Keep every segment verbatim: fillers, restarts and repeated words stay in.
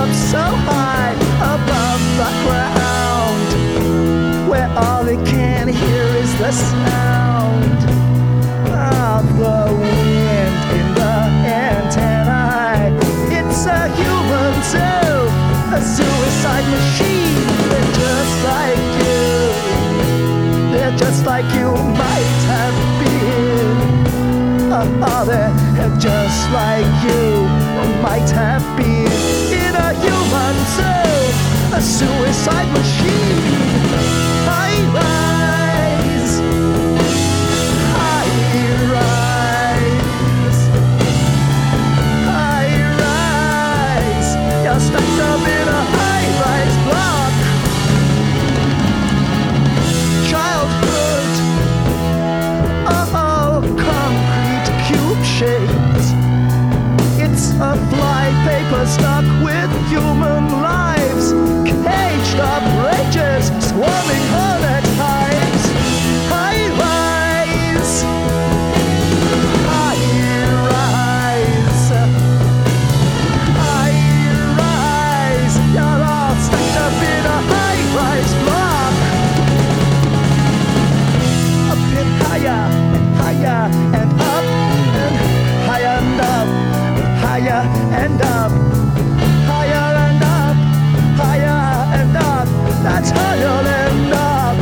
up so high above the ground, where all they can hear is the sound of the wind in the antennae. It's a human too, a suicide machine. They're just like you, they're just like you might have been. Oh, they're just like you might have been in a human zoo, a suicide machine. I rise, I rise, I rise. You're stuck up in a high-rise block. Childhood, oh, concrete cube shaped. It's a flypaper stuck with human lives, caged up rages, swarming hornet hives. I rise, I rise, I rise. You're all stuck up in a high-rise block. A bit higher and higher and up and higher and up, higher and up, higher and up, higher and up. That's how you'll end up.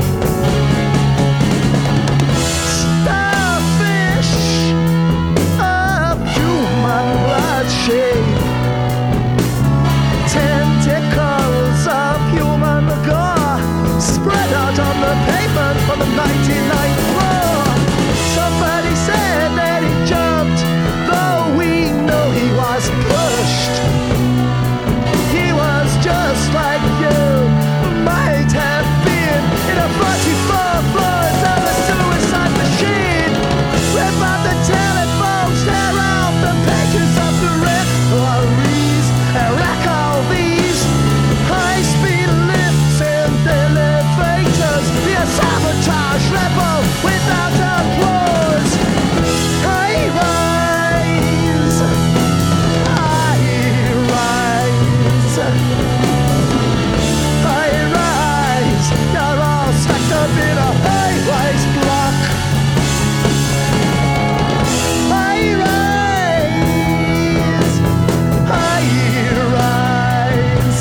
Starfish of human blood shape, tentacles of human gore spread out on the pavement from the ninety-ninth floor. Somebody said that he jumped, though we know he was pushed. He was just like you might have been in a forty-four floors of a suicide machine. Rip out the telephones, tear out the pages of the referees, and rack all these high-speed lifts and elevators. Be a sabotage rebel without applause. I rise, I rise, I rise. You're all stacked up in a high-rise block. I rise, I rise,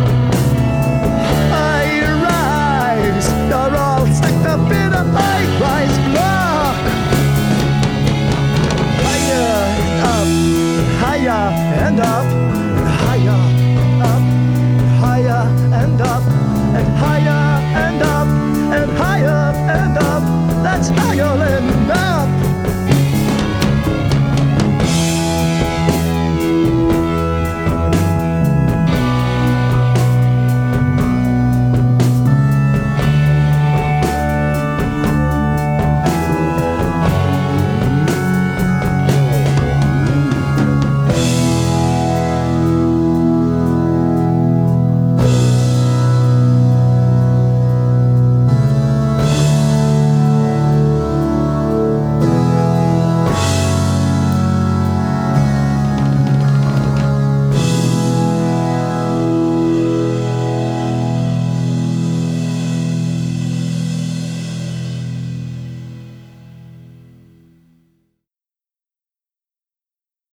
I rise. You're all stacked up in a high-rise block. Higher and up, higher and up.